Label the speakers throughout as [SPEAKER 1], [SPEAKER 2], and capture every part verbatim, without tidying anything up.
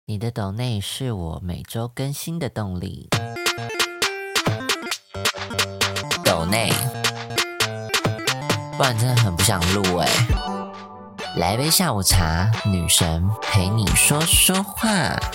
[SPEAKER 1] 你的抖内是我每周更新的动力。抖内，不然真的很不想录欸。来杯下午茶，女神陪你说说话。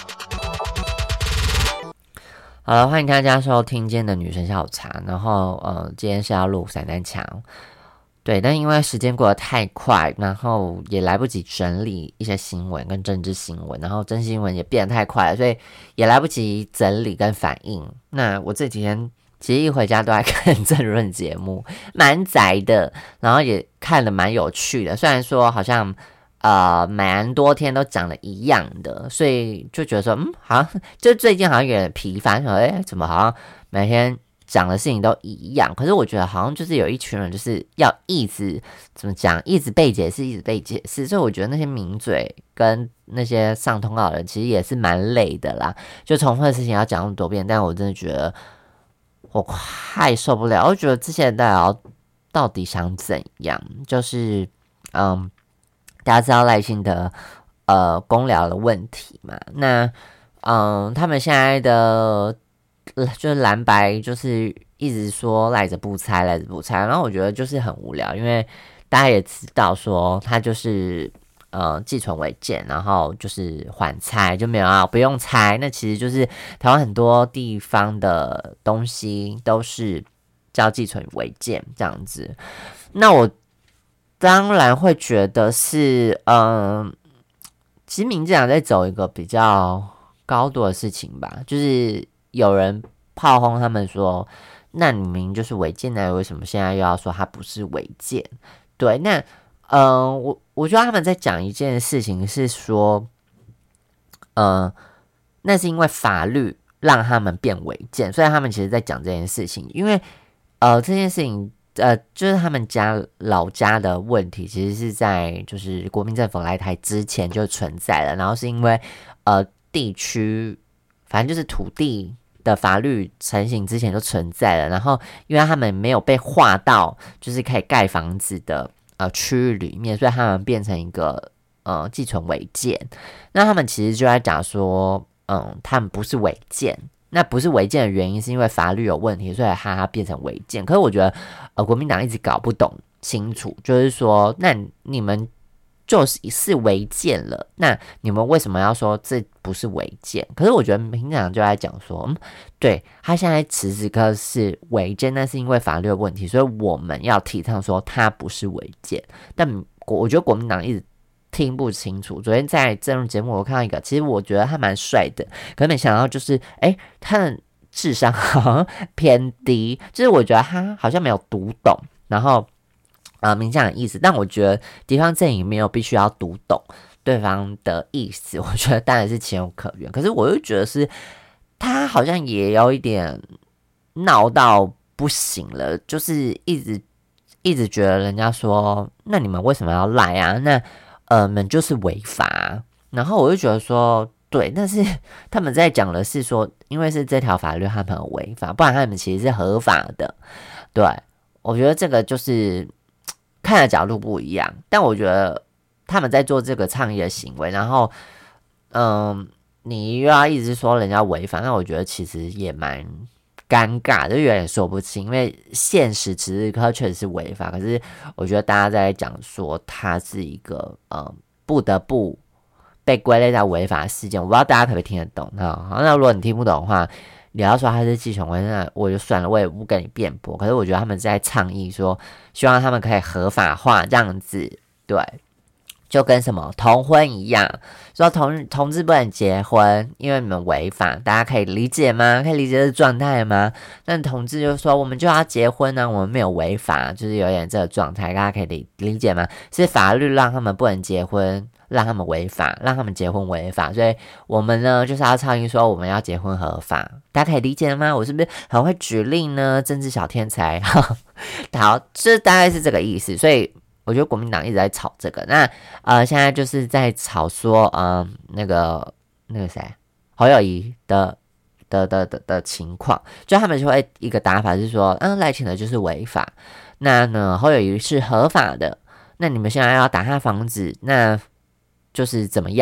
[SPEAKER 1] 好了，欢迎大家收听今天的女神下午茶。然后呃，今天是要录散弹墙。对，但因为时间过得太快，然后也来不及整理一些新闻跟政治新闻，然后真新闻也变得太快了，所以也来不及整理跟反应。那我这几天其实一回家都在看政论节目，蛮宅的，然后也看得蛮有趣的。虽然说好像呃蛮多天都讲了一样的，所以就觉得说，嗯，好像就最近好像有点疲乏，说，哎，怎么好像每天讲的事情都一样，可是我觉得好像就是有一群人就是要一直怎么讲，一直被解释，一直被解释，所以我觉得那些名嘴跟那些上通告的人其实也是蛮累的啦，就重复的事情要讲那么多遍，但我真的觉得我快受不了，我觉得这些人到到底想怎样？就是嗯，大家知道赖清德呃公寮的问题嘛？那嗯，他们现在的。就是蓝白就是一直说赖着不拆赖着不拆，然后我觉得就是很无聊，因为大家也知道说他就是呃寄存违建，然后就是缓拆就没有啊不用拆，那其实就是台湾很多地方的东西都是叫寄存违建这样子。那我当然会觉得是嗯、呃，其实民进党在走一个比较高度的事情吧，就是有人炮轰他们说，那你明明就是违建的，为什么现在又要说它不是违建？对，那嗯、呃，我我觉得他们在讲一件事情是说，呃，那是因为法律让他们变违建，所以他们其实在讲这件事情，因为呃这件事情。呃，就是他们家老家的问题，其实是在就是国民政府来台之前就存在了，然后是因为呃地区，反正就是土地的法律成型之前就存在了，然后因为他们没有被划到就是可以盖房子的呃区域里面，所以他们变成一个呃寄存违建。那他们其实就在讲说，嗯，他们不是违建。那不是违建的原因是因为法律有问题，所以它它变成违建。可是我觉得，呃，国民党一直搞不懂清楚，就是说，那你们就是是违建了，那你们为什么要说这不是违建？可是我觉得民进党就在讲说，嗯，对，他现在此时刻是违建，那是因为法律的问题，所以我们要提倡说它不是违建。但我觉得国民党一直听不清楚。昨天在政论节目我看到一个，其实我觉得他蛮帅的，可是没想到就是哎，他的智商好像偏低，就是我觉得他好像没有读懂，然后呃民进党的意思，但我觉得地方阵营没有必须要读懂对方的意思，我觉得当然是情有可原。可是我又觉得是他好像也有一点闹到不行了，就是一直一直觉得人家说，那你们为什么要赖啊？那呃们就是违法，然后我就觉得说，对，但是他们在讲的是说，因为是这条法律他们很违法，不然他们其实是合法的。对，我觉得这个就是看的角度不一样，但我觉得他们在做这个倡议的行为，然后嗯，你又要一直说人家违法，那我觉得其实也蛮尴尬，就有点说不清，因为现实此时刻确实是违法，可是我觉得大家在讲说它是一个呃不得不被归类在违法的事件，我不知道大家可不可以听得懂哈。好，那如果你听不懂的话，你要说它是寄存违建，那我就算了，我也不跟你辩驳。可是我觉得他们在倡议说，希望他们可以合法化这样子，对。就跟什么同婚一样，说同同志不能结婚，因为你们违法，大家可以理解吗？可以理解这个状态吗？那同志就说我们就要结婚呢、啊，我们没有违法，就是有点这个状态，大家可以理理解吗？是法律让他们不能结婚，让他们违法，让他们结婚违法，所以我们呢就是要倡议说我们要结婚合法，大家可以理解吗？我是不是很会举例呢？政治小天才，好，这大概是这个意思，所以。我觉得国民党一直在吵这个，那呃，现在就是在吵说，嗯、呃，那个那个谁，侯友宜的的的的的情况，就他们就会一个打法是说，嗯，赖清德就是违法，那呢侯友宜是合法的，那你们现在要打他房子，那就是怎么样？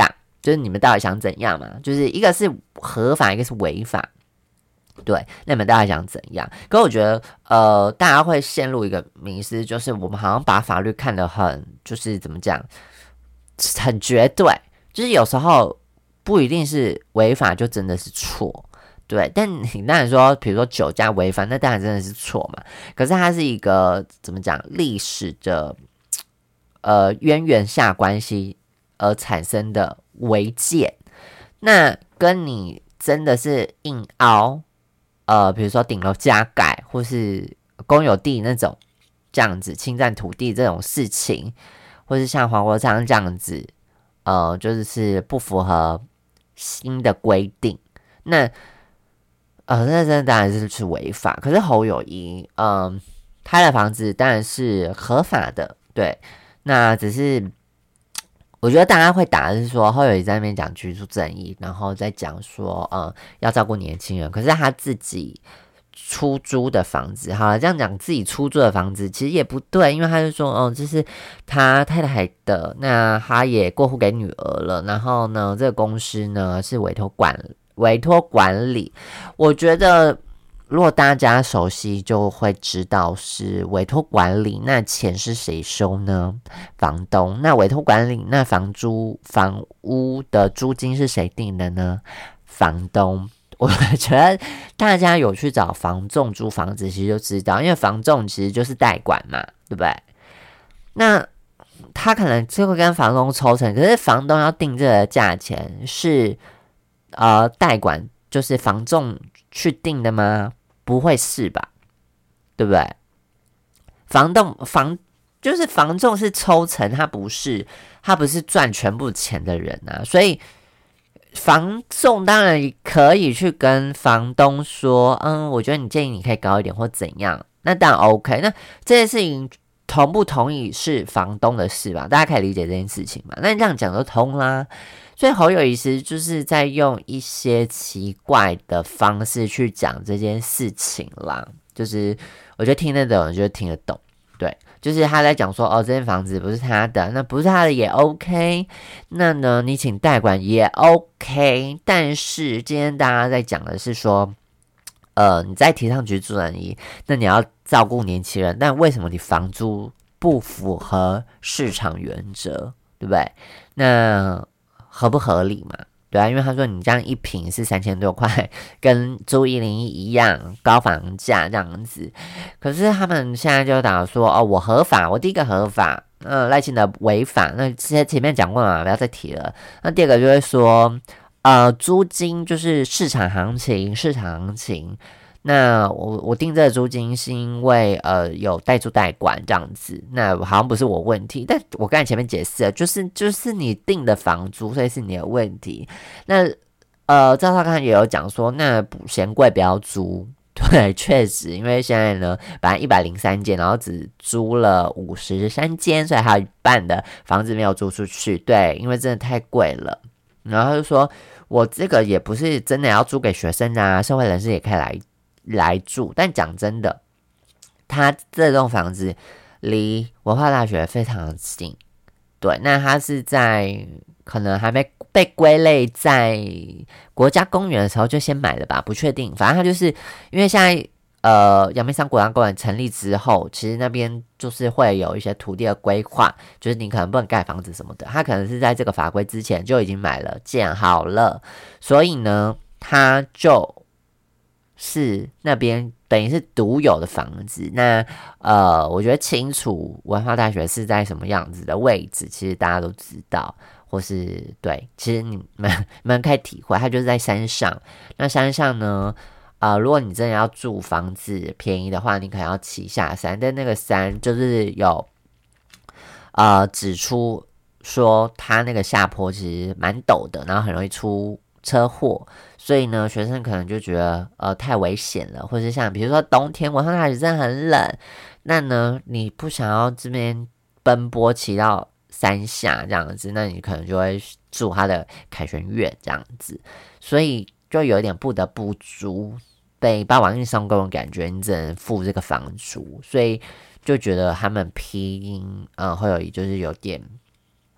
[SPEAKER 1] 就是你们到底想怎样嘛？就是一个是合法，一个是违法。对，那你们大概想怎样？可我觉得，呃，大家会陷入一个迷思，就是我们好像把法律看得很，就是怎么讲，很绝对，就是有时候不一定是违法就真的是错，对。但你当然说，比如说酒驾违法，那当然真的是错嘛。可是它是一个怎么讲，历史的呃渊源下关系而产生的违建，那跟你真的是硬凹。呃，比如说顶楼加盖，或是公有地那种这样子侵占土地这种事情，或是像黄国昌这样子，呃，就是是不符合新的规定，那呃，那真的当然是是违法。可是侯友宜，嗯、呃，他的房子当然是合法的，对，那只是。我觉得大家会打的是说，侯友宜在那边讲居住正义，然后再讲说，呃，要照顾年轻人。可是他自己出租的房子，好了，这样讲自己出租的房子其实也不对，因为他就说，哦、呃，这是他太太的，那他也过户给女儿了。然后呢，这个公司呢是委托管委托管理，我觉得。如果大家熟悉，就会知道是委托管理，那钱是谁收呢？房东。那委托管理，那房租房屋的租金是谁定的呢？房东。我觉得大家有去找房仲租房子，其实就知道，因为房仲其实就是代管嘛，对不对？那他可能就会跟房东抽成，可是房东要定这个价钱是呃代管，就是房仲去定的吗？不会是吧？对不对？房东房就是房仲是抽成，他不是他不是赚全部钱的人啊，所以房仲当然可以去跟房东说，嗯，我觉得你建议你可以高一点或怎样，那当然 OK。那这件事情同不同意是房东的事吧？大家可以理解这件事情嘛？那你这样讲就通啦。所以侯友宜其实就是在用一些奇怪的方式去讲这件事情啦，就是我觉得听得懂人就听得懂，对，就是他在讲说哦，这间房子不是他的，那不是他的也 OK， 那呢你请代管也 OK， 但是今天大家在讲的是说，呃，你在提倡居住正义，那你要照顾年轻人，但为什么你房租不符合市场原则，对不对？那合不合理嘛？对啊，因为他说你这样一坪是三千多块，跟租一零一一样高房价这样子。可是他们现在就打说哦，我合法，我第一个合法，呃，赖清德违法。那之前前面讲过嘛，不要再提了。那第二个就会说，呃，租金就是市场行情，市场行情。那我我定这个租金是因为呃有代租代管这样子，那好像不是我问题，但我刚才前面解释了，就是就是你定的房租，所以是你的问题。那呃赵少康也有讲说，那嫌贵不要租，对，确实，因为现在呢，本来一百零三间，然后只租了五十三间，所以还有一半的房子没有租出去，对，因为真的太贵了。然后他就说，我这个也不是真的要租给学生啊，社会人士也可以来。来住，但讲真的，他这栋房子离文化大学非常的近，对，那他是在可能还没被归类在国家公园的时候就先买了吧，不确定，反正他就是因为现在呃阳明山国家公园成立之后，其实那边就是会有一些土地的规划，就是你可能不能盖房子什么的，他可能是在这个法规之前就已经买了建好了，所以呢，他就。是那边等于是独有的房子，那呃，我觉得清楚文化大学是在什么样子的位置，其实大家都知道，或是对，其实你们你们可以体会，它就是在山上。那山上呢，呃，如果你真的要住房子便宜的话，你可能要骑下山，但那个山就是有呃指出说它那个下坡其实蛮陡的，然后很容易出车祸。所以呢，学生可能就觉得呃太危险了，或是像比如说冬天晚上大学真的很冷，那呢你不想要这边奔波骑到山下这样子，那你可能就会住他的凯旋苑这样子，所以就有点不得不租，被霸王硬上弓的感觉，你只能付这个房租，所以就觉得他们拼呃会有就是有点。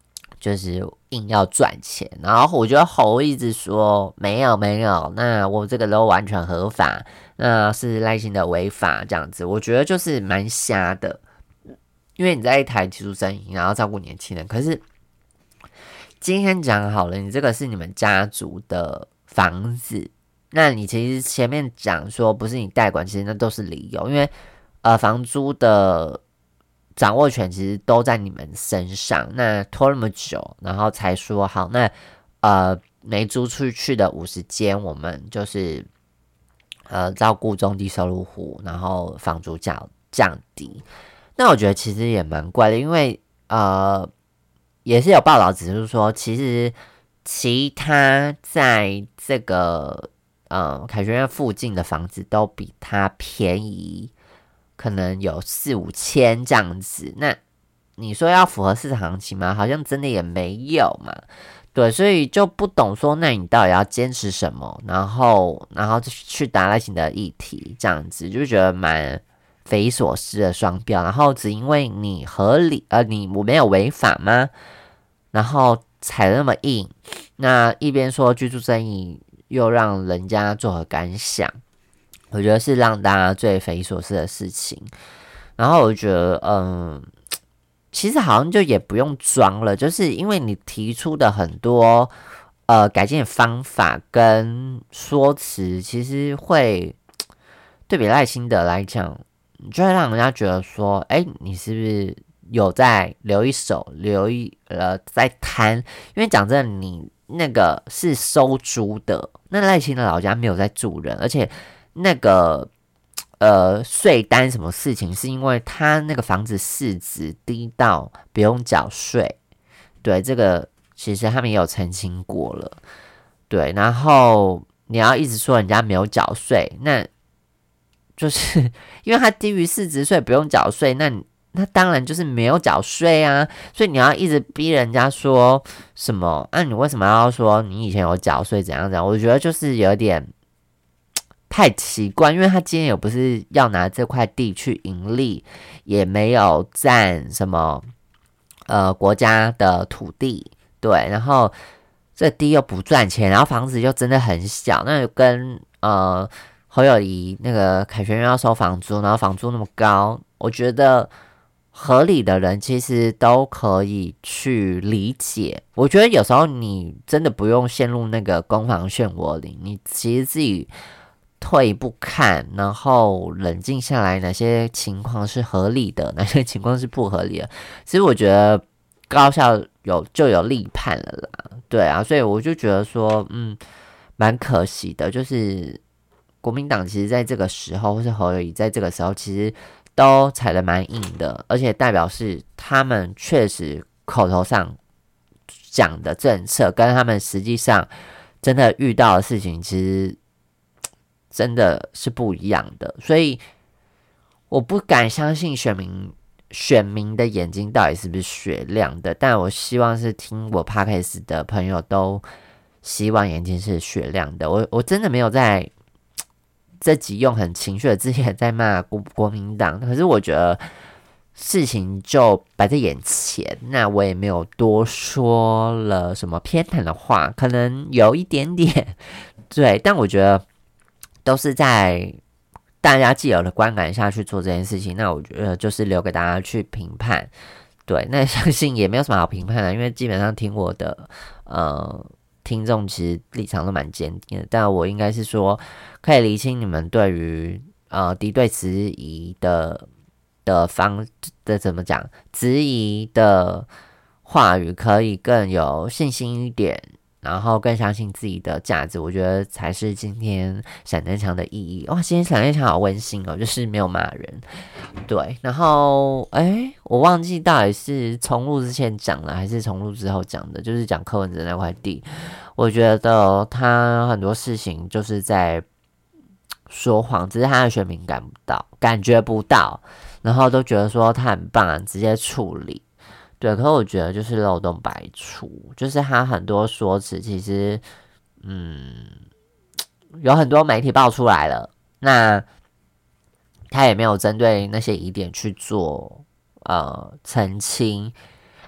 [SPEAKER 1] 就是硬要赚钱，然后我觉得侯一直说没有没有，那我这个都完全合法，那是赖清德违法这样子，我觉得就是蛮瞎的。因为你在一台技术生意，然后照顾年轻人，可是今天讲好了，你这个是你们家族的房子，那你其实前面讲说不是你代管，其实那都是理由，因为呃房租的掌握权其实都在你们身上，那拖那么久，然后才说好，那呃没租出去的五十间，我们就是呃照顾中低收入户，然后房租降降低。那我觉得其实也蛮怪的，因为呃也是有报道指出说，其实其他在这个呃凯旋苑附近的房子都比它便宜，可能有四五千这样子。那你说要符合市场行情吗？好像真的也没有嘛。对，所以就不懂说，那你到底要坚持什么？然后，然后去打赖清德的议题，这样子就觉得蛮匪夷所思的双标。然后只因为你合理，呃，你我没有违法吗？然后踩得那么硬，那一边说居住正义，又让人家作何感想？我觉得是让大家最匪夷所思的事情。然后我觉得，嗯。其实好像就也不用装了，就是因为你提出的很多呃改进的方法跟说辞，其实会对比赖清德来讲，就会让人家觉得说，哎，你是不是有在留一手，留一呃在贪？因为讲真的，你那个是收租的，那赖清德老家没有在住人，而且那个。呃，税单什么事情？是因为他那个房子市值低到不用缴税，对这个其实他们也有澄清过了，对。然后你要一直说人家没有缴税，那就是因为他低于市值税不用缴税，那那当然就是没有缴税啊。所以你要一直逼人家说什么？那、啊、你为什么要说你以前有缴税？怎样怎样？我觉得就是有点。太奇怪，因为他今天也不是要拿这块地去盈利，也没有占什么呃国家的土地，对，然后这地又不赚钱，然后房子又真的很小，那跟呃侯友宜那个凯旋苑要收房租，然后房租那么高，我觉得合理的人其实都可以去理解。我觉得有时候你真的不用陷入那个攻防漩涡里，你其实自己。退一步看，然后冷静下来，哪些情况是合理的，哪些情况是不合理的。其实我觉得高校有就有立判了啦，对啊，所以我就觉得说，嗯，蛮可惜的。就是国民党其实在这个时候，或是侯友宜在这个时候，其实都踩得蛮硬的，而且代表是他们确实口头上讲的政策，跟他们实际上真的遇到的事情，其实。真的是不一样的，所以我不敢相信选民选民的眼睛到底是不是雪亮的，但我希望是听我 podcast 的朋友都希望眼睛是雪亮的。我我真的没有在这集用很情绪的字眼在骂国国民党，可是我觉得事情就摆在眼前，那我也没有多说了什么偏袒的话，可能有一点点对，但我觉得。都是在大家既有的观感下去做这件事情，那我觉得就是留给大家去评判。对，那相信也没有什么好评判的，因为基本上听我的呃听众其实立场都蛮坚定的，但我应该是说可以厘清你们对于呃敌对质疑的的方的怎么讲质疑的话语，可以更有信心一点。然后更相信自己的价值，我觉得才是今天闪电枪的意义。哇，今天闪电枪好温馨哦，就是没有骂人。对，然后哎，我忘记到底是重录之前讲了，还是重录之后讲的，就是讲柯文哲那块地。我觉得他很多事情就是在说谎，只是他的选民感不到，感觉不到，然后都觉得说他很棒啊，直接处理。对，可是我觉得就是漏洞百出，就是他很多说辞，其实，嗯，有很多媒体爆出来了，那他也没有针对那些疑点去做呃澄清，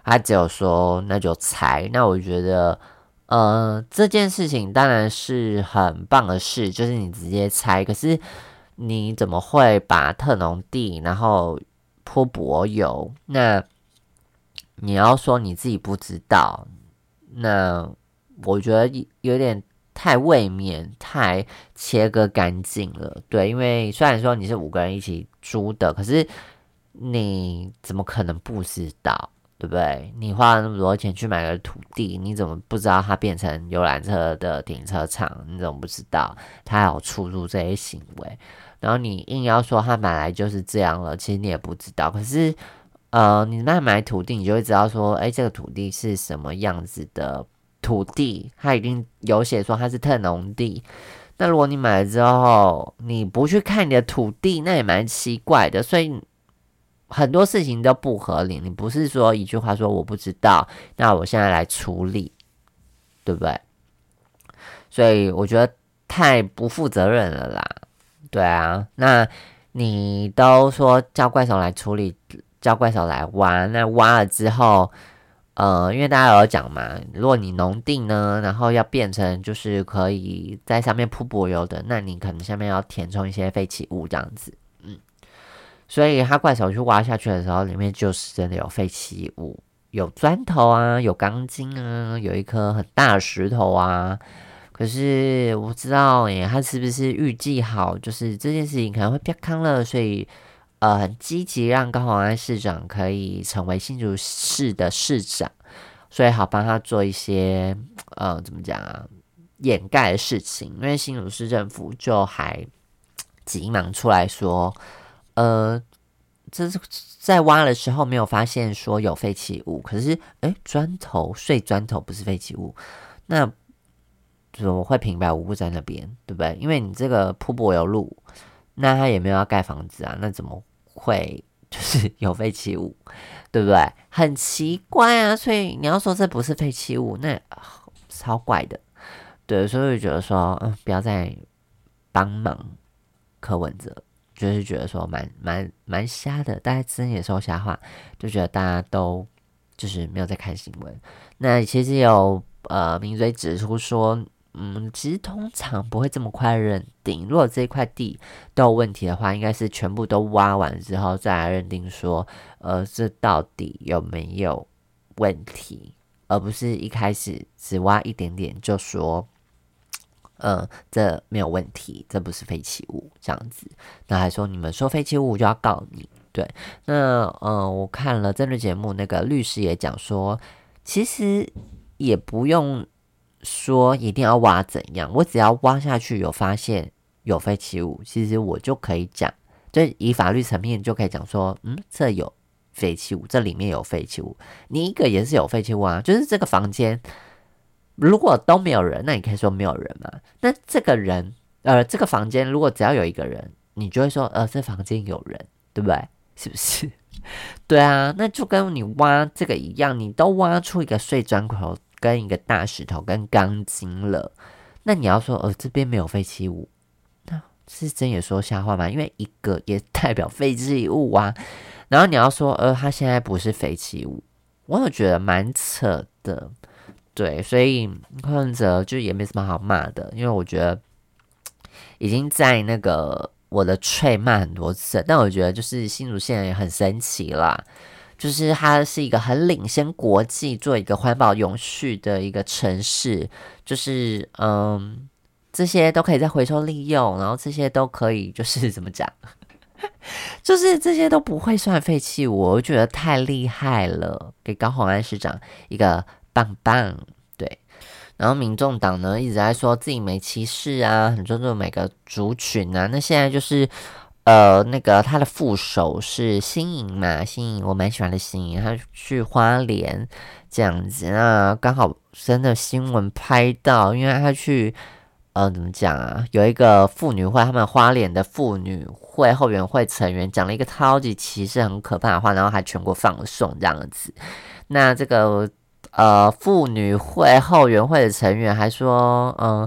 [SPEAKER 1] 他只有说那就猜。那我觉得，呃，这件事情当然是很棒的事，就是你直接猜。可是你怎么会把特农地然后泼柏油？那你要说你自己不知道，那我觉得有点太卫冕，太切割干净了。对，因为虽然说你是五个人一起租的，可是你怎么可能不知道？对不对？你花了那么多钱去买个土地，你怎么不知道它变成游览车的停车场？你怎么不知道它有出入这些行为？然后你硬要说它本来就是这样了，其实你也不知道。可是，呃，你那买土地，你就会知道说，哎，这个土地是什么样子的土地，它一定有写说它是特农地。那如果你买了之后，你不去看你的土地，那也蛮奇怪的。所以很多事情都不合理。你不是说一句话说我不知道，那我现在来处理，对不对？所以我觉得太不负责任了啦。对啊，那你都说叫怪手来处理，叫怪手来挖，那挖了之后，呃，因为大家有讲嘛，如果你农地呢，然后要变成就是可以在上面铺柏油的，那你可能下面要填充一些废弃物这样子，嗯，所以他怪手去挖下去的时候，里面就是真的有废弃物，有砖头啊，有钢筋啊，有一颗很大的石头啊。可是我不知道耶，他是不是预计好，就是这件事情可能会变康了，所以呃很积极让高虹安市长可以成为新竹市的市长，所以好帮他做一些呃怎么讲啊掩盖的事情，因为新竹市政府就还急忙出来说，呃，这是在挖的时候没有发现说有废弃物，可是诶砖头碎砖头不是废弃物，那怎么会平白无故在那边，对不对？因为你这个铺柏油路，那他也没有要盖房子啊，那怎么会就是有废弃物，对不对？很奇怪啊，所以你要说这不是废弃物，那、呃、超怪的。对，所以我觉得说，嗯，不要再帮忙柯文哲，就是觉得说蛮蛮蛮瞎的，大家真也说瞎话，就觉得大家都就是没有在看新闻。那其实有呃名嘴指出说。嗯，其实通常不会这么快认定。如果这一块地都有问题的话，应该是全部都挖完之后再来认定说，呃，这到底有没有问题，而不是一开始只挖一点点就说，呃，这没有问题，这不是废弃物这样子。那还说你们说废弃物就要告你，对？那呃，我看了这个节目，那个律师也讲说，其实也不用。说一定要挖怎样，我只要挖下去有发现有废弃物，其实我就可以讲，就以法律层面就可以讲说，嗯，这有废弃物，这里面有废弃物，你一个也是有废弃物啊，就是这个房间如果都没有人，那你可以说没有人嘛，那这个人，呃，这个房间如果只要有一个人，你就会说，呃，这房间有人，对不对？是不是？对啊，那就跟你挖这个一样，你都挖出一个碎砖头。跟一个大石头跟钢筋了，那你要说，呃，这边没有废弃物，那是真也说瞎话吗？因为一个也代表废弃物啊。然后你要说，呃，它现在不是废弃物，我有觉得蛮扯的。对，所以柯文哲就也没什么好骂的，因为我觉得已经在那个我的吹骂很多次了，但我觉得就是新竹县也很神奇啦。就是它是一个很领先国际，做一个环保永续的一个城市，就是嗯，这些都可以再回收利用，然后这些都可以就是怎么讲，就是这些都不会算废弃物，我觉得太厉害了，给高虹安市长一个棒棒，对。然后民众党呢一直在说自己没歧视啊，很尊重每个族群啊，那现在就是。呃，那个他的副手是新颖嘛，新颖我蛮喜欢的新颖，他去花莲这样子，那刚好真的新闻拍到，因为他去呃怎么讲啊，有一个妇女会，他们花莲的妇女会后援会成员讲了一个超级歧视很可怕的话，然后还全国放送这样子，那这个呃妇女会后援会的成员还说，嗯、呃。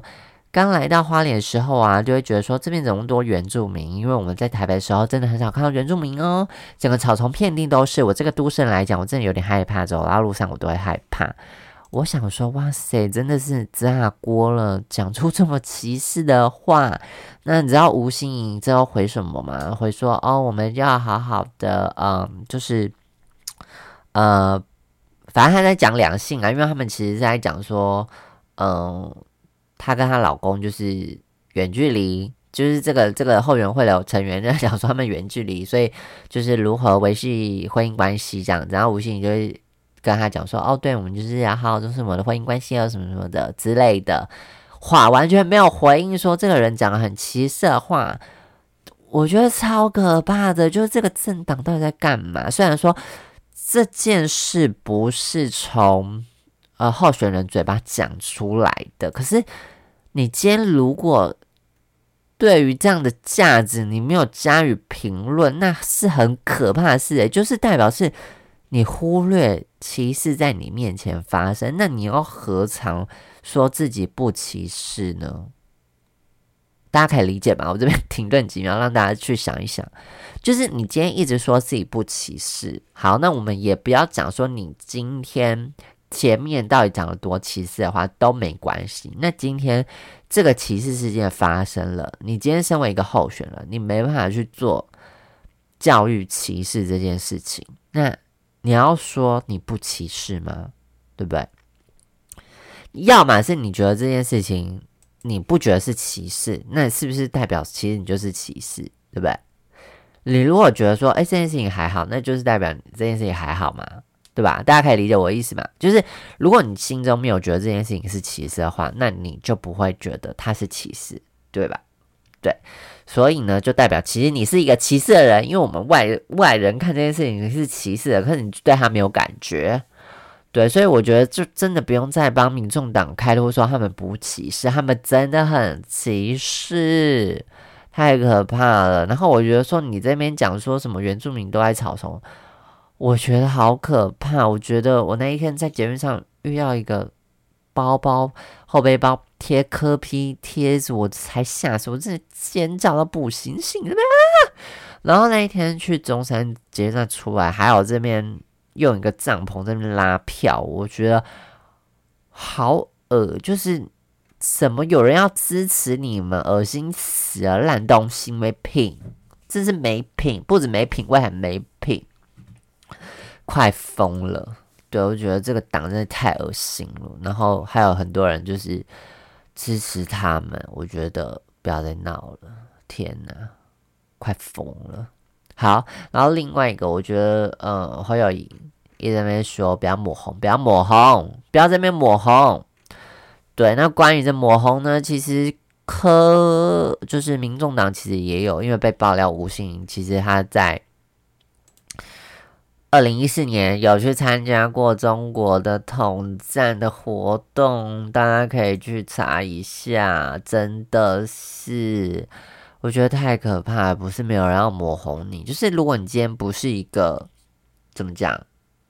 [SPEAKER 1] 刚来到花莲的时候啊，就会觉得说这边怎么那么多原住民，因为我们在台北的时候真的很少看到原住民哦，整个草丛遍地都是。我这个都市人来讲，我真的有点害怕，走到路上我都会害怕。我想说，哇塞，真的是炸锅了，讲出这么歧视的话。那你知道吴欣颖最后回什么吗？回说哦，我们要好好的，嗯，就是呃，反正他在讲两性啊，因为他们其实是在讲说，嗯，她跟她老公就是远距离。就是这个这个后援会的成员在讲说他们远距离，所以就是如何维系婚姻关系这样子。然后吴欣颖就会跟他讲说，哦，对，我们就是要好好就是我们的婚姻关系啊，什么什么的之类的话，完全没有回应说这个人讲的很歧视的话，我觉得超可怕的。就是这个政党到底在干嘛？虽然说这件事不是从呃候选人嘴巴讲出来的，可是你今天如果对于这样的价值你没有加以评论，那是很可怕的事诶，就是代表是你忽略歧视在你面前发生，那你又何尝说自己不歧视呢？大家可以理解吧？我这边停顿几秒，让大家去想一想。就是你今天一直说自己不歧视，好，那我们也不要讲说你今天前面到底讲了多歧视的话都没关系。那今天这个歧视事件发生了，你今天身为一个候选人，你没办法去做教育歧视这件事情，那你要说你不歧视吗？对不对？要么是你觉得这件事情你不觉得是歧视，那是不是代表其实你就是歧视，对不对？你如果觉得说，哎，这件事情还好，那就是代表你这件事情还好嘛，对吧？大家可以理解我的意思吗？就是如果你心中没有觉得这件事情是歧视的话，那你就不会觉得它是歧视，对吧？对，所以呢，就代表其实你是一个歧视的人，因为我们外外人看这件事情是歧视的，可是你对他没有感觉。对，所以我觉得就真的不用再帮民众党开路说他们不歧视，他们真的很歧视，太可怕了。然后我觉得说你这边讲说什么原住民都在草丛，我觉得好可怕。我觉得我那一天在捷运上遇到一个包包后背包贴科批贴纸，我才吓死，我真的尖叫到不行，醒了没啊？然后那一天去中山捷运站出来，还有这边用一个帐篷在那边拉票，我觉得好恶，就是什么有人要支持你们，恶心死了，烂东西，没品，真是没品，不止没品味，还没品，快疯了。对，我觉得这个党真的太恶心了，然后还有很多人就是支持他们，我觉得不要再闹了，天哪，快疯了。好，然后另外一个，我觉得，呃，侯友宜一直在那边说不要抹红，不要抹红，不要在那边抹红。对，那关于这抹红呢，其实科就是民众党其实也有，因为被爆料吴欣颖其实他在二零一四年有去参加过中国的统战的活动，大家可以去查一下，真的是。我觉得太可怕了，不是没有人要抹红你，就是如果你今天不是一个怎么讲，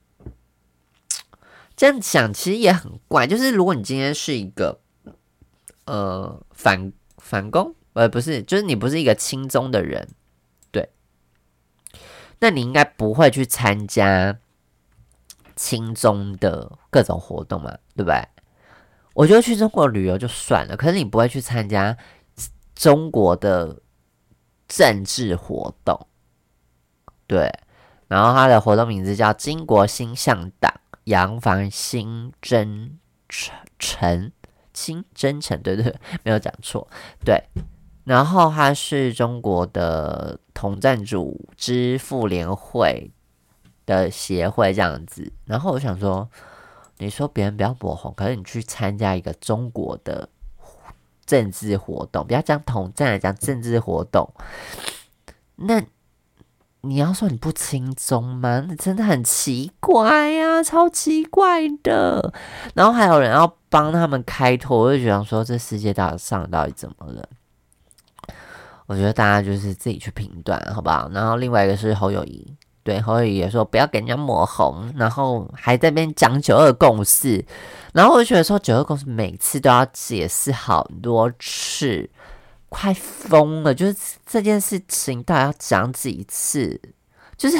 [SPEAKER 1] 这样想其实也很怪，就是如果你今天是一个呃反反攻，呃不是，就是你不是一个亲中的人，对，那你应该不会去参加亲中的各种活动嘛，对不对？我觉得去中国旅游就算了，可是你不会去参加中国的政治活动，对，然后他的活动名字叫金国新向党扬帆新征程，新征程，对对对，没有讲错，对。然后他是中国的统战组织妇联会的协会这样子，然后我想说，你说别人不要抹红，可是你去参加一个中国的政治活动，不要讲统战，来讲政治活动，那你要说你不亲中吗？那真的很奇怪呀、啊，超奇怪的。然后还有人要帮他们开脱，我就觉得说这世界到底上到底怎么了？我觉得大家就是自己去评断，好不好？然后另外一个是侯友宜。 对，侯友宜也说不要给人家抹红，然后还在那边讲九二共识，然后我就觉得说九二共识每次都要解释好多次，快疯了，就是这件事情到底要讲几次，就是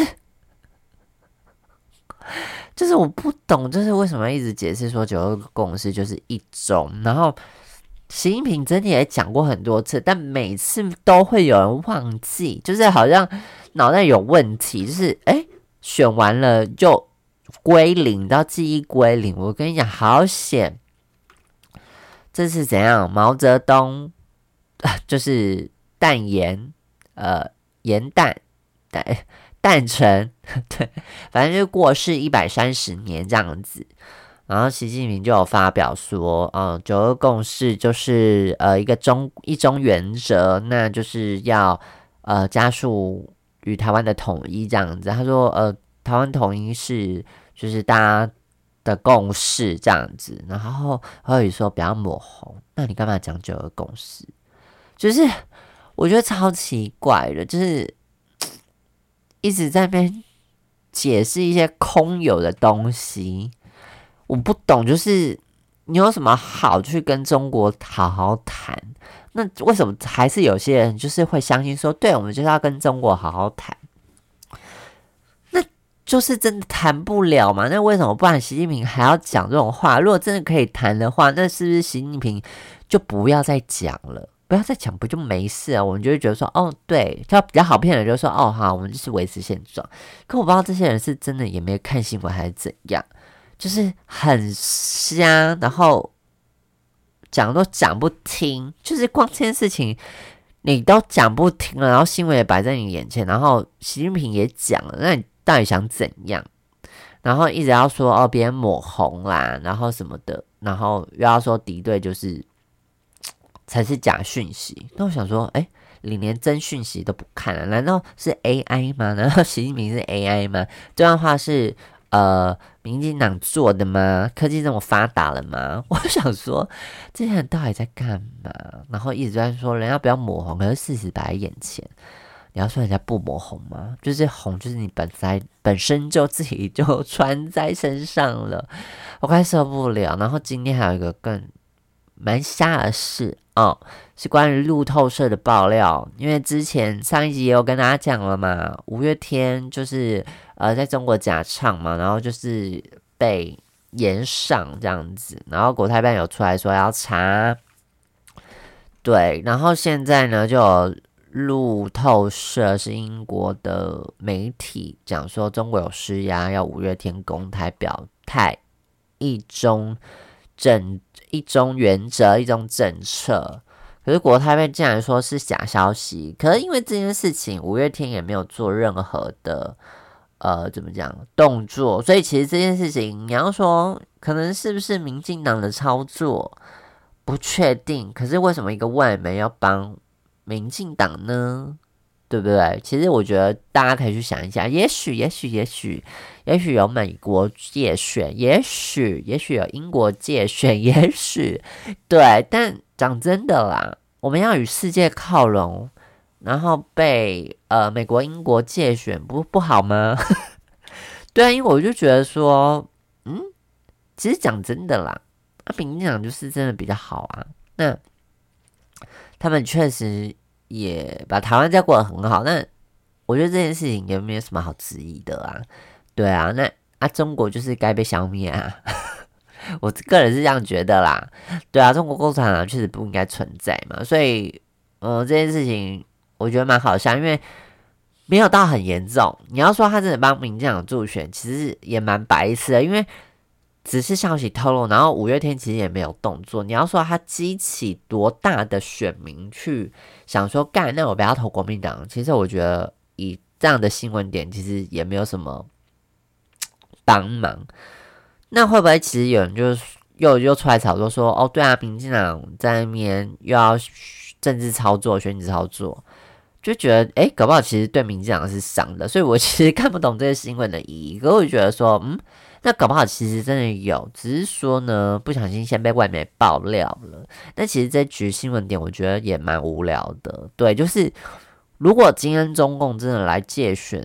[SPEAKER 1] 就是我不懂，就是为什么一直解释说九二共识就是一中，然后习近平真的也讲过很多次，但每次都会有人忘记，就是好像脑袋有问题，就是哎，选完了就归零，到记忆归零。我跟你讲，好险！这是怎样？毛泽东就是蛋盐，呃，盐蛋蛋蛋城，对，反正就过世一百三十年这样子。然后习近平就有发表说，嗯，九二共识就是呃一个中一中原则，那就是要呃加速与台湾的统一这样子。他说，呃，台湾统一是就是大家的共识这样子。然后侯友说不要抹红，那你干嘛讲九二共识？就是我觉得超奇怪的，就是一直在那边解释一些空有的东西。我不懂，就是你有什么好去跟中国好好谈？那为什么还是有些人就是会相信说，对，我们就是要跟中国好好谈？那就是真的谈不了嘛？那为什么不然习近平还要讲这种话？如果真的可以谈的话，那是不是习近平就不要再讲了？不要再讲，不就没事啊？我们就会觉得说，哦，对，他比较好骗的，就是说，哦，好，我们就是维持现状。可我不知道这些人是真的也没有看新闻还是怎样。就是很瞎，然后讲都讲不听，就是光这件事情你都讲不听了，然后新闻也摆在你眼前，然后习近平也讲了，那你到底想怎样？然后一直要说哦别人抹红啦，然后什么的，然后又要说敌对就是才是假讯息。那我想说，哎、欸，你连真讯息都不看了、啊，难道是 A I 吗？难道习近平是 A I 吗？这段话是。呃，民进党做的吗？科技这么发达了吗？我想说，这些人到底在干嘛？然后一直在说人家不要抹红，可是事实摆在眼前，你要说人家不抹红吗？就是红，就是你本来本身就自己就穿在身上了，我快受不了。然后今天还有一个更蛮瞎的事哦，是关于路透社的爆料，因为之前上一集也有跟大家讲了嘛，五月天就是呃在中国假唱嘛，然后就是被延上这样子，然后国台办有出来说要查，对，然后现在呢就有路透社是英国的媒体讲说中国有施压，要五月天公开表态一中政一中原则一中政策。可是国台办竟然说是假消息，可是因为这件事情五月天也没有做任何的呃怎么讲动作，所以其实这件事情你要说可能是不是民进党的操作不确定，可是为什么一个外媒要帮民进党呢？对不对？其实我觉得大家可以去想一下，也许也许也许也许有美国介选，也许也许有英国介选，也许对，但讲真的啦，我们要与世界靠拢，然后被呃美国、英国介选，不不好吗？对啊，因为我就觉得说，嗯，其实讲真的啦，啊，民进党就是真的比较好啊。那他们确实也把台湾照顾得很好，那我觉得这件事情也没有什么好质疑的啊。对啊，那啊中国就是该被消灭啊。我个人是这样觉得啦，对啊，中国共产党确实不应该存在嘛，所以，嗯，这件事情我觉得蛮好笑，因为没有到很严重。你要说他真的帮民进党助选，其实也蛮白痴的，因为只是消息透露，然后五月天其实也没有动作。你要说他激起多大的选民去想说干，那我不要投国民党，其实我觉得以这样的新闻点，其实也没有什么帮忙。那会不会其实有人就又又出来炒作说，哦，对啊，民进党在那边又要政治操作、选举操作，就觉得诶，搞不好其实对民进党是伤的，所以我其实看不懂这个新闻的意义。可我就觉得说，嗯，那搞不好其实真的有，只是说呢，不小心先被外媒爆料了。但其实这局新闻点，我觉得也蛮无聊的。对，就是如果今天中共真的来介选，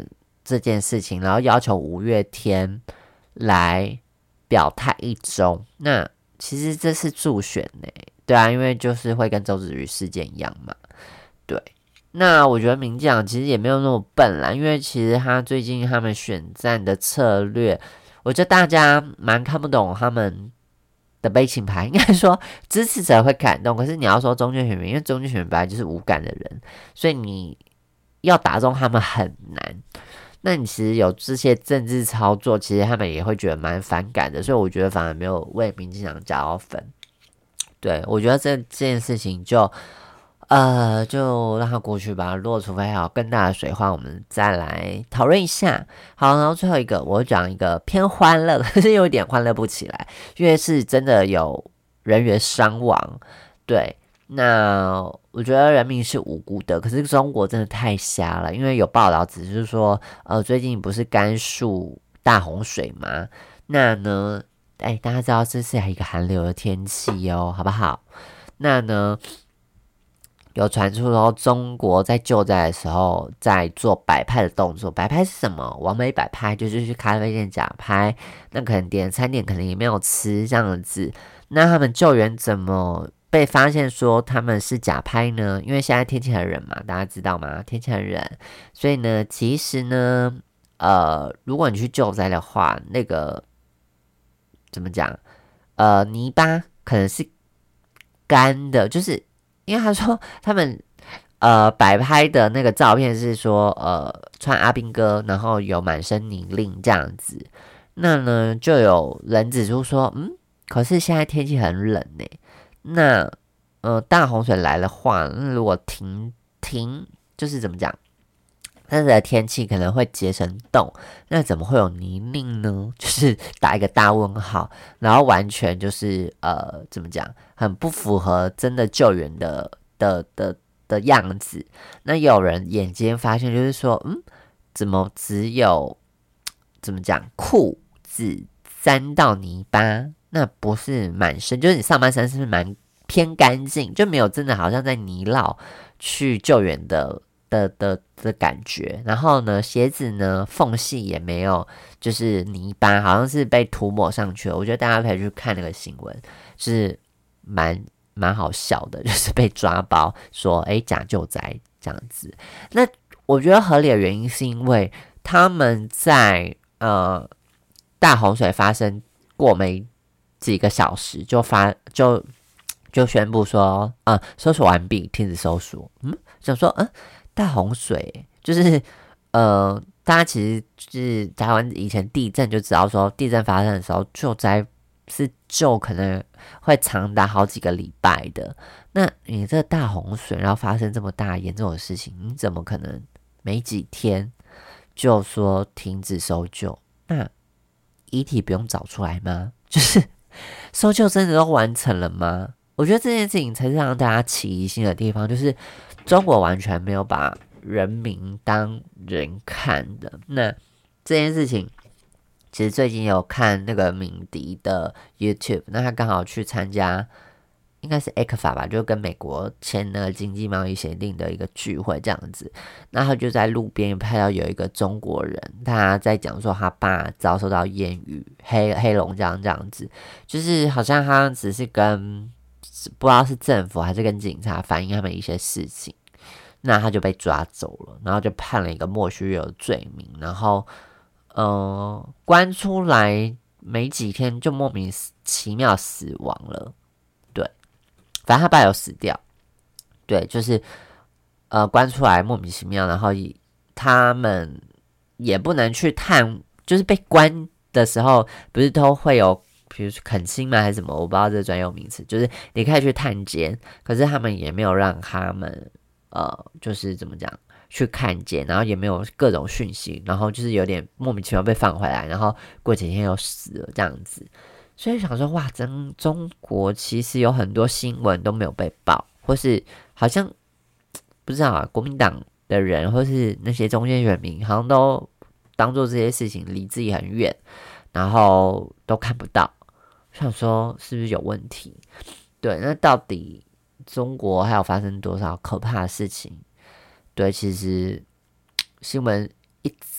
[SPEAKER 1] 这件事情，然后要求五月天来表态一周。那其实这是助选呢、欸，对啊，因为就是会跟周子瑜事件一样嘛，对。那我觉得民进党其实也没有那么笨啦，因为其实他最近他们选战的策略，我觉得大家蛮看不懂他们的悲情牌。应该说支持者会感动，可是你要说中间选民，因为中间选民本来就是无感的人，所以你要打中他们很难。那你其实有这些政治操作，其实他们也会觉得蛮反感的，所以我觉得反而没有为民进党加到分。对，我觉得这这件事情就呃就让它过去吧。如果除非还有更大的水花，我们再来讨论一下。好，然后最后一个我讲一个偏欢乐，可是有点欢乐不起来，因为是真的有人员伤亡。对。那我觉得人民是无辜的，可是中国真的太瞎了，因为有报道只是说，呃，最近不是甘肃大洪水吗？那呢，哎，大家知道这是一个寒流的天气哦，好不好？那呢，有传出说中国在救灾的时候在做摆拍的动作，摆拍是什么？完美摆拍就是去咖啡店假拍，那可能点餐点可能也没有吃这样子，那他们救援怎么被发现说他们是假拍呢？因为现在天气很冷嘛，大家知道吗？天气很冷，所以呢，其实呢，呃，如果你去救灾的话，那个怎么讲？呃，泥巴可能是干的，就是因为他说他们呃摆拍的那个照片是说呃穿阿兵哥，然后有满身泥泞这样子，那呢就有人指出说，嗯，可是现在天气很冷呢、欸。那呃大洪水来的话，那如果停停就是怎么讲，它的天气可能会结成冻，那怎么会有泥泞呢？就是打一个大问号，然后完全就是呃怎么讲，很不符合真的救援的的的的样子。那有人眼尖发现，就是说，嗯，怎么只有怎么讲裤子沾到泥巴？那不是满身，就是你上半身是不是蛮偏干净，就没有真的好像在泥淖去救援的的的的感觉。然后呢，鞋子呢缝隙也没有，就是泥巴，好像是被涂抹上去了。我觉得大家可以去看那个新闻，就是蛮蛮好笑的，就是被抓包说哎假救灾这样子。那我觉得合理的原因是因为他们在呃大洪水发生过没几个小时就发就就宣布说，啊、呃，搜索完毕，停止搜索。嗯，想说，嗯，大洪水就是呃，大家其实就是台湾以前地震就知道说，地震发生的时候救灾是救可能会长达好几个礼拜的。那你这大洪水，然后发生这么大严重的事情，你怎么可能没几天就说停止搜救？那遗体不用找出来吗？就是搜救真的都完成了吗？我觉得这件事情才是让大家起疑心的地方，就是中国完全没有把人民当人看的。那这件事情，其实最近有看那个敏迪的 YouTube， 那他刚好去参加。应该是 E C F A 吧，就跟美国签了经济贸易协定的一个聚会这样子。那他就在路边拍到有一个中国人，他在讲说他爸遭受到烟雨黑黑龙江这样子，就是好像他只是跟不知道是政府还是跟警察反映他们一些事情，那他就被抓走了，然后就判了一个莫须有的罪名，然后呃关出来没几天就莫名其妙死亡了。反正他爸有死掉，对，就是呃关出来莫名其妙，然后他们也不能去探，就是被关的时候不是都会有，比如说恳亲吗还是什么，我不知道这个专有名词，就是你可以去探监，可是他们也没有让他们呃就是怎么讲去看见，然后也没有各种讯息，然后就是有点莫名其妙被放回来，然后过几天又死了这样子。所以想说，哇，真中国其实有很多新闻都没有被报，或是好像不知道啊，国民党的人或是那些中间选民，好像都当做这些事情离自己很远，然后都看不到。想说是不是有问题？对，那到底中国还有发生多少可怕的事情？对，其实新闻一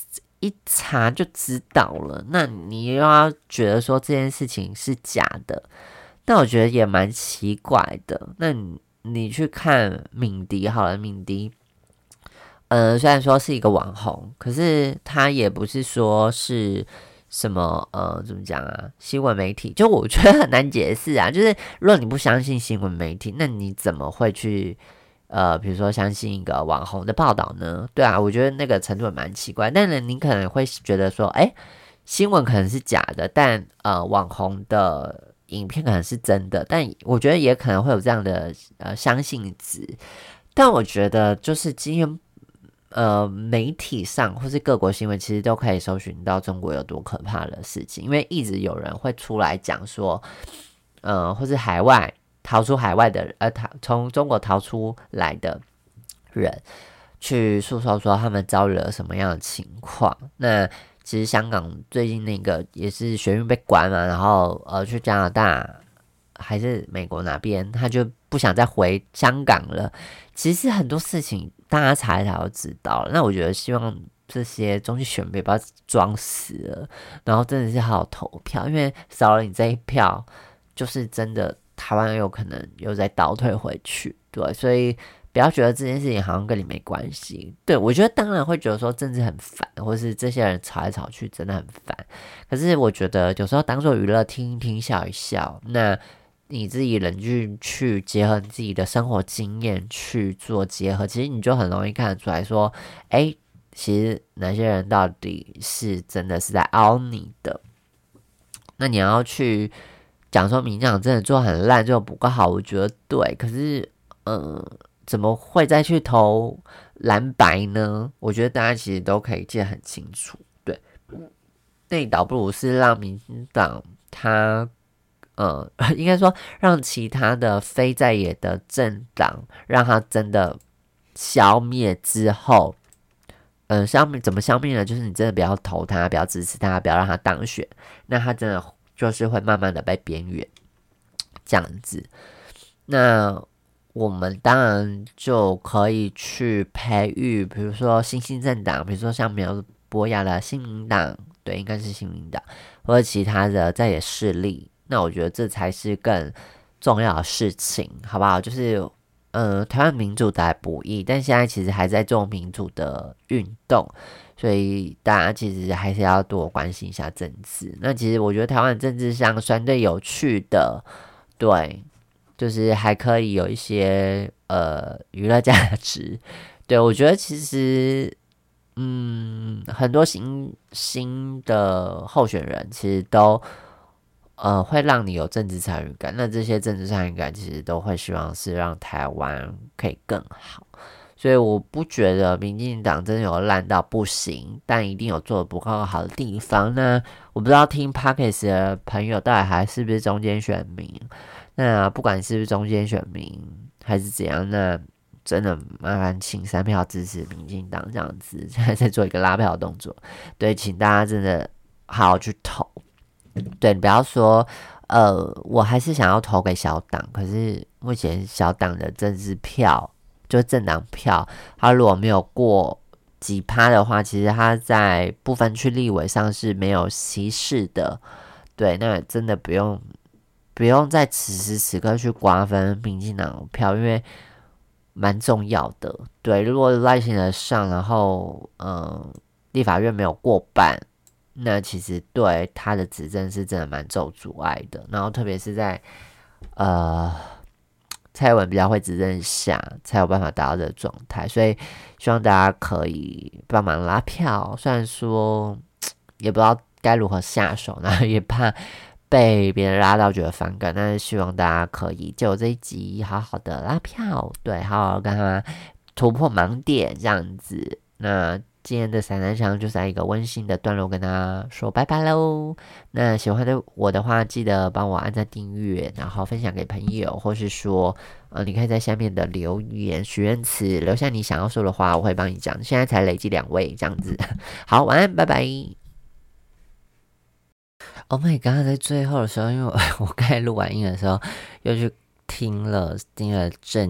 [SPEAKER 1] 一查就知道了，那你又要觉得说这件事情是假的，那我觉得也蛮奇怪的。那你你去看敏迪好了，敏迪，呃，虽然说是一个网红，可是他也不是说是什么呃，怎么讲啊？新闻媒体，就我觉得很难解释啊。就是如果你不相信新闻媒体，那你怎么会去呃，比如说相信一个网红的报道呢？对啊，我觉得那个程度也蛮奇怪。但是你可能会觉得说，哎，新闻可能是假的，但呃，网红的影片可能是真的。但我觉得也可能会有这样的呃相信值。但我觉得就是今天。呃，媒体上或是各国新闻，其实都可以搜寻到中国有多可怕的事情，因为一直有人会出来讲说，呃，或是海外逃出海外的，呃，逃从中国逃出来的人，去诉说说他们遭遇了什么样的情况。那其实香港最近那个也是学运被关嘛，然后呃去加拿大还是美国哪边，他就不想再回香港了。其实很多事情大家查一查就知道了。那我觉得希望这些中期选民不要装死了，然后真的是好好投票，因为少了你这一票，就是真的台湾有可能又再倒退回去。对，所以不要觉得这件事情好像跟你没关系。对，我觉得当然会觉得说政治很烦，或是这些人吵来吵去真的很烦。可是我觉得有时候当做娱乐听一听笑一笑，那你自己冷静去结合你自己的生活经验去做结合，其实你就很容易看得出来说，哎，其实哪些人到底是真的是在凹你的。那你要去讲说民进党真的做很烂，做不够好，我觉得对。可是，嗯、呃，怎么会再去投蓝白呢？我觉得大家其实都可以记得很清楚。对，那倒不如是让民进党他。呃，应该说让其他的非在野的政党，让他真的消灭之后，嗯、呃，消灭怎么消灭呢？就是你真的不要投他，不要支持他，不要让他当选，那他真的就是会慢慢的被边缘这样子。那我们当然就可以去培育，比如说新兴政党，比如说像苗博雅的新民党，对，应该是新民党，或者其他的在野势力。那我觉得这才是更重要的事情，好不好？就是，呃，台湾民主得来不易，但现在其实还在做民主的运动，所以大家其实还是要多关心一下政治。那其实我觉得台湾政治上相对有趣的，对，就是还可以有一些呃娱乐价值。对，我觉得其实。嗯，很多新新的候选人其实都呃会让你有政治参与感，那这些政治参与感其实都会希望是让台湾可以更好，所以我不觉得民进党真的有烂到不行，但一定有做的不够好的地方。那我不知道听 Podcast 的朋友到底还是不是中间选民，那不管是不是中间选民还是怎样，那。真的麻烦请三票支持民进党这样子，现在在做一个拉票的动作。对，请大家真的好好去投。对，你不要说，呃，我还是想要投给小党，可是目前小党的政治票，就政党票，它如果没有过几趴的话，其实它在部分区立委上是没有稀释的。对，那真的不用不用在此时此刻去瓜分民进党的票，因为。蛮重要的，对。如果赖清德上，然后嗯，立法院没有过半，那其实对他的执政是真的蛮受阻碍的。然后特别是在呃蔡英文比较会执政下，才有办法达到这个状态。所以希望大家可以帮忙拉票，虽然说也不知道该如何下手，然后也怕。被别人拉到觉得反感，但是希望大家可以就这一集好好的拉票，对，好好跟他突破盲点这样子。那今天的散弹枪就在一个温馨的段落跟大家说拜拜喽。那喜欢的我的话，记得帮我按赞订阅，然后分享给朋友，或是说，呃，你可以在下面的留言许愿词留下你想要说的话，我会帮你讲。现在才累积两位这样子，好，晚安，拜拜。Oh my god！在最后的时候，因为我我刚才录完音的时候，又去听了听了正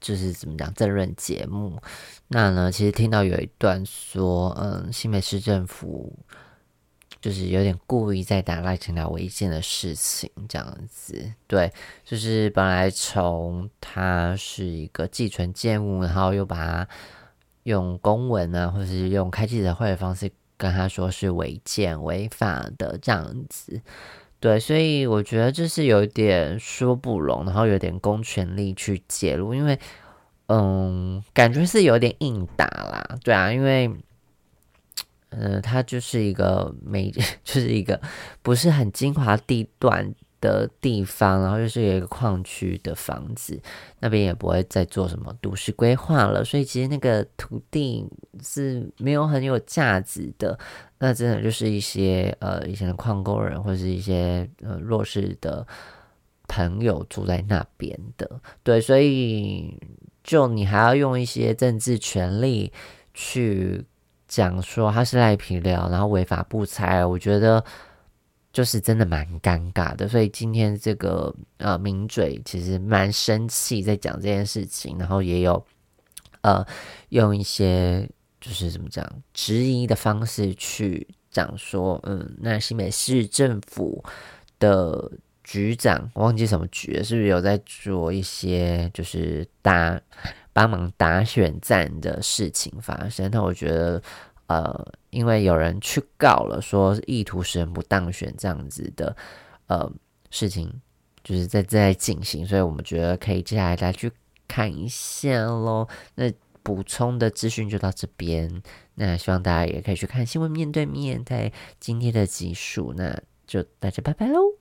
[SPEAKER 1] 就是怎么讲政论节目。那呢，其实听到有一段说，嗯，新北市政府就是有点故意在打赖清德违建的事情，这样子。对，就是本来从它是一个寄存建物，然后又把它用公文啊，或是用开记者会的方式跟他说是违建违法的这样子。对，所以我觉得这是有点说不拢，然后有点公权力去介入，因为嗯，感觉是有点硬打啦。对啊，因为呃，它就是一个没，就是一个不是很精华地段的地方，然后又是有一个矿区的房子，那边也不会再做什么都市规划了，所以其实那个土地是没有很有价值的。那真的就是一些呃以前的矿工人或者是一些呃弱势的朋友住在那边的。对，所以就你还要用一些政治权力去讲说他是赖皮聊，然后违法不拆，我觉得就是真的蛮尴尬的。所以今天这个呃名嘴其实蛮生气，在讲这件事情，然后也有呃用一些就是怎么讲质疑的方式去讲说，嗯，那新北市政府的局长，我忘记什么局了，是不是有在做一些就是打帮忙打选战的事情发生？那我觉得，呃，因为有人去告了，说意图使人不当选这样子的呃事情，就是在在进行，所以我们觉得可以接下来再去看一下咯。那补充的资讯就到这边，那希望大家也可以去看新闻面对面在今天的集数，那就大家拜拜喽。